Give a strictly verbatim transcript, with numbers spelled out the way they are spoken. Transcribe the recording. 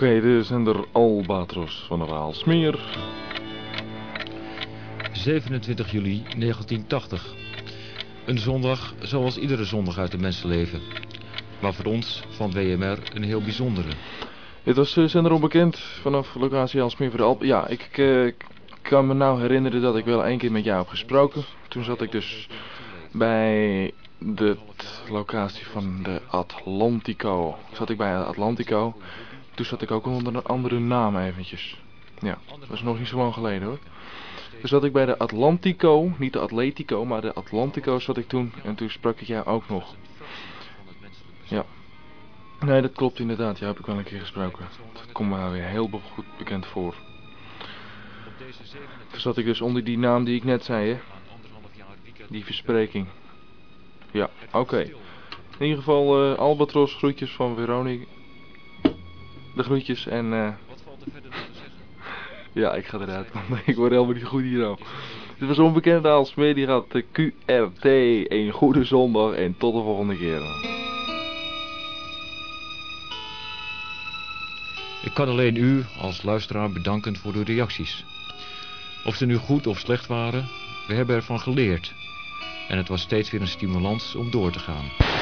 okay, de zender Albatros van de Aalsmeer. zevenentwintig juli negentien tachtig. Een zondag zoals iedere zondag uit het mensenleven. Maar voor ons van W M R een heel bijzondere. Dit was de zender Onbekend vanaf locatie Aalsmeer voor de Alp. Ja, ik uh, kan me nou herinneren dat ik wel één keer met jou heb gesproken. Toen zat ik dus bij de locatie van de Atlantico. Zat ik bij Atlantico. Toen zat ik ook onder een andere naam eventjes. Ja, dat was nog niet zo lang geleden hoor. Toen zat ik bij de Atlantico, niet de Atletico, maar de Atlantico zat ik toen. En toen sprak ik jou ook nog. Ja. Nee, dat klopt inderdaad. Jou heb ik wel een keer gesproken. Dat komt me weer heel be- goed bekend voor. Toen zat ik dus onder die naam die ik net zei, hè. Die verspreking. Ja, oké. Okay. In ieder geval uh, Albatros, groetjes van Veronique. De groetjes en... Uh... Wat valt er verder nog te zeggen? Ja, ik ga eruit, want ik word helemaal niet goed hier nou. Dit was Onbekend Aalsmeer, die gaat de Q R T. Een goede zondag en tot de volgende keer. Ik kan alleen u als luisteraar bedanken voor uw reacties. Of ze nu goed of slecht waren, we hebben ervan geleerd. En het was steeds weer een stimulans om door te gaan.